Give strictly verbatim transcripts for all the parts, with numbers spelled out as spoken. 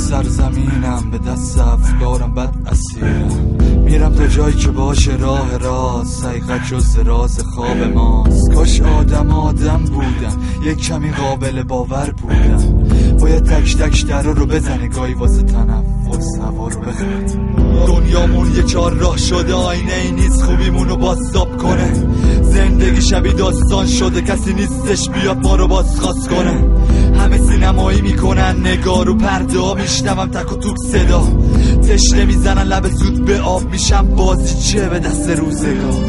سرزمینم، به دست افکارم بد اسیرم. میرم تا جایی که باشه راه راست، حقیقت جز راز خواب ماست. کاش آدم آدم بودم، یک کمی قابل باور بودم. باید تک تک درا رو بزنه گاهی واسه تنفس هوا رو بخواد. دنیامون یه چار راه شده، آینه ای نیست خوبیمونو بازتاب کنه. زندگی شبیه داستان شده، کسی نیستش بیاد ما رو بازخواست کنه. همه سینمایی میکنن نگاه رو پرده ها، میشنوم تک و توک صدا. تشنه میزنن لب زود به آب، میشم بازی چه به دست روزگار.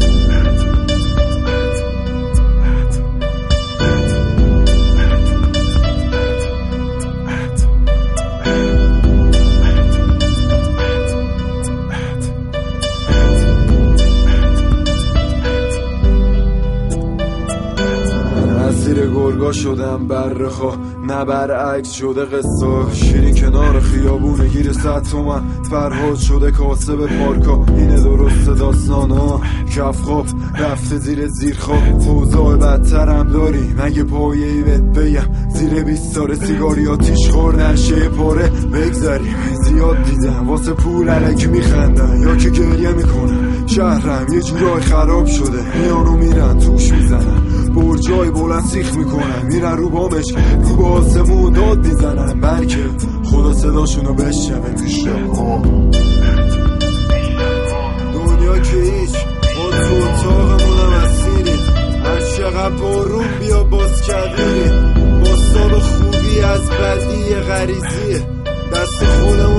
زیر گرگا شدم برخوا، نه برعکس شده قصه. شیرین کنار خیابونه گیر صد تومن، فرهاد شده کاسب پارکا. اینه درست داستانا، کف خواب رفته زیر زیر خواب. اوضاع بدتر هم داری مگه پایه‌ای بهت بگم؟ زیر بیست سال سیگاری آتیش خور نشه پاره بگذریم. زیاد دیدم واسه پول علکی میخندن یا که گریه میکنن. شهرم یه جورای خراب شده، میانو میرن توش میزنن. برجای بلند سیخ میکنن، میرن رو بامش رو با آسمون داد میزنن. بلکه خدا صداشونو بشنوه میشه. دنیا که هیچ ما تو اتاقمونم اسیریم. هر چقدر بارون بیا باز کردیم. باستان خوبی از بدی غریزیه، دست خودمون